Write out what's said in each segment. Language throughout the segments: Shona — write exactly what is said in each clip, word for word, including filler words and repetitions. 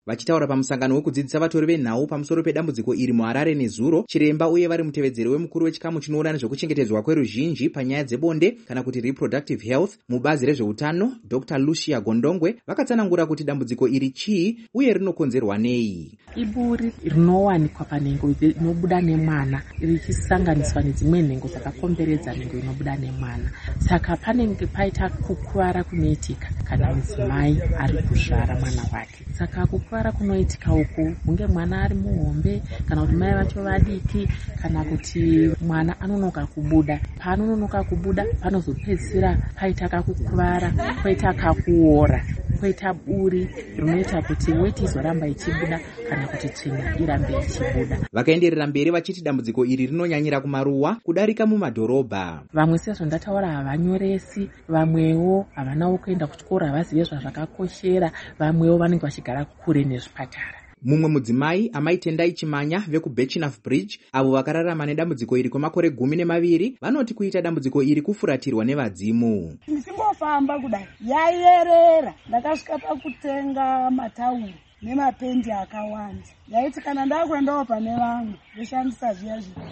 Vachitaura pamusangano wekudzidzisa vatori venhau pamusoro pedambudziko iri muHarare nezuro, chiremba uye vari mutevedzeri wemukuru wechikamu chinoona nezvekuchengetedzwa kweruzhinji panyaya dzebonde kana kuti reproductive health mubazi rezveutano, Doctor Lucia Gondongwe, vakatsanangura kuti dambudziko iri chii uye rinokonzerwa nei. Iburi rinowanikwa panhengo inobuda nemwana richisanganiswa nedzimwe nhengo dzakakomberedza nhengo inobuda nemwana. Saka panenge paita kukuvara kunoitika kana mudzimai ari kuzvara mwana wake. Saka kukuvara kunoitika uku hunge mwana ari muhombe kana kuti mai vacho vadiki kana kuti mwana anonoka kubuda. Paanonoka kubuda panozopedzisira paita kakukuvara, poita kakuora, poita buri rinoita kuti weti izoramba ichibuda kana kuti tsvina irambe ichibuda. Vakaenderera mberi vachiti dambudziko iri rinonyanyira kumaruwa kudarika mumadhorobha. Vamwe sezvo ndataura havanyoresi, vamwewo havanawo kuenda kuchikoro, havazive zvazvakakoshera, vamwewo vanenge vachigara kure nezvipatara. Mumwe mudzimai, Amai Tendai Chimanya vekuBetchnaf Bridge, avo vakararama nedambudziko iri kwemakore gumi nemaviri, vanoti kuita dambudziko iri kufuratirwa nevadzimu. Ndisingofamba kudai yaierera, ndakasvika pakutenga matauro nemapendi akawanda. Yaiti kana ndakuendawo pane vamwe ndoshandisa zviya zviya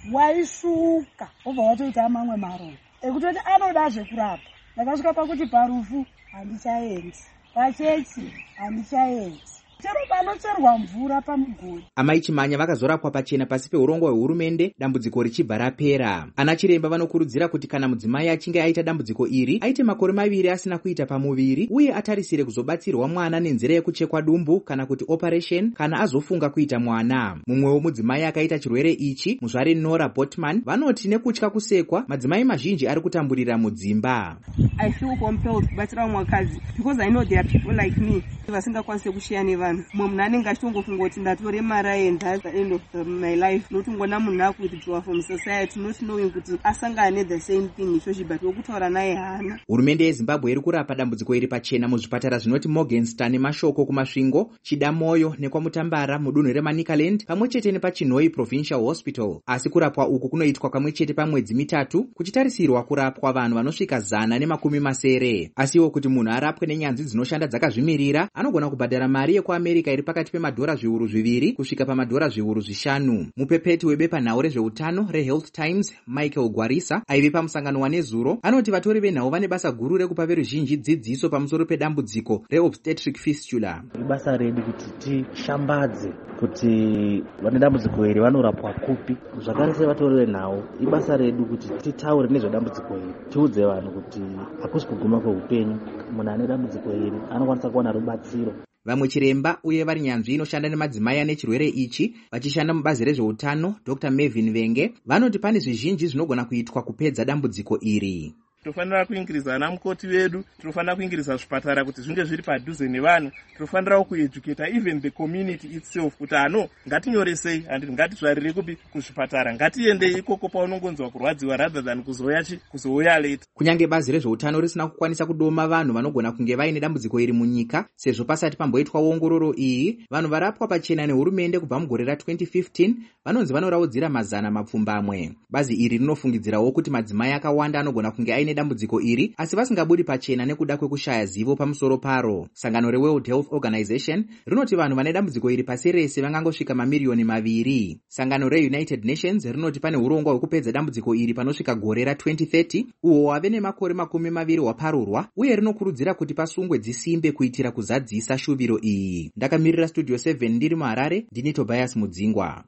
waishuka obva watoita mamwe maronda ekutoti anoda zvekurapa. Ndakasvika pakuti parufu handichaendi, pachechi handichaendi, chero panocherwa mvura pamugodi. Amai Chimanya vakazorapwa pachena pasi peurongwa hwehurumende, dambudziko richibva rapera. Ana chiremba vanokurudzira kuti kana mudzimai achinge aita dambudziko iri aite makore maviri asina kuita pamuviri uye atarisire kuzobatsirwa mwana nenzira yekuchekwa dumbu kana kuti operation kana azofunga kuita mwana. Mumwewo mudzimai akaita chirwere ichi, muzvare Nora Botman, vanoti nekutya kusekwa madzimai mazhinji ari kutamburira mudzimba. I feel compelled kubatsira mwakadzi because I know there are people like me vasingakwanisi kushiya nevanhu. Mumwe munhu anenge achitongofunga kuti ndatore mara and that's the end of the, my life. Notongona munhu akuwithdraw from society not knowing kuti asangane the same thing izvozvi but wokutaura naye hana. Hurumende yeZimbabwe iri kurapa dambudziko iri pachena muzvipatara zvinoti Morgenstern neMashoko kumasvingo, Chidamoyo nekwaMutambara mudunhu reManicaland pamwe chete nepaChinhoi Provincial Hospital. Asi kurapwa uku kunoitwa kamwe chete pamwedzi mitatu kuchitarisirwa kurapwa vanhu vanosvika zana nemakumi masere. Asiwo kuti munhu arapwe nenyanzvi dzinoshanda dzakazvimirira anogona kubhadhara mari yekuAmerika iri pakati pemadhora zviuru zviviri kusvika pamadhora zviuru zvishanu. Mupepeti webepanhau rezveutano reHealth Times, Michael Gwarisa, aive pamusangano wanezuro, anoti vatori venhau vane basa guru rekupa veruzhinji dzidziso pamusoro pedambudziko reobstetric fistula. Ibasa redu kuti tishambadze kuti vane dambudziko iri vanorapwa kupi. Zvakare sevatori venhau, ibasa redu kuti titaure nezvedambudziko iri, tiudze vanhu kuti hakusi kuguma kweupenyu. Munhu ane dambudziko iri anokwanisa kuwana rubatsiro. Vamwe chiremba uye vari nyanzvi inoshanda nemadzimai ane chirwere ichi vachishanda mubazi rezveutano, Doctor Mevin Venge, vanoti pane zvizhinji zvinogona kuitwa kupedza dambudziko iri. Tofanira kuingiriza ana mukoti vedu, tofanira kuingiriza zvipatara kuti zvinge zviri padhuze nevanhu, tofanira kueducate even the community itself kuti ano ngatinyoresei and ngatizvarire kupi kuzvipatara, ngatiendei ikoko paunongonzwa kurwadziwa rather than kuzouya chi kuzouya late. Kunyange bazi rezveutano risina kukwanisa kudoma vanhu vanogona kunge vaine dambudziko iri munyika, sezvo pasati pamboitwa ongororo iyi, vanhu varapwa pachena nehurumende kubva mugore ra-twenty fifteen vanonzi vanoraudzira mazana mapfumbamwe. Bazi iri rinofungidzirawo kuti madzimai akawanda anogona kunge aine dambudziko iri asi vasingabudi pachena nekuda kwekushaya zivo pamusoro paro. Sangano reWorld Health Organization rinoti vanhu vane dambudziko iri pasi rese vangangosvika mamiliyoni maviri. Sangano reUnited Nations rinoti pane urongwa hwekupedza dambudziko iri panosvika gore ra-twenty thirty uho wave nemakore makumi maviri waparurwa uye rinokurudzira kuti pasungwe dzisimbe kuitira kuzadzisa shuviro iyi. Ndakamirira Studio seven ndiri muHarare, ndini Tobias Mudzingwa.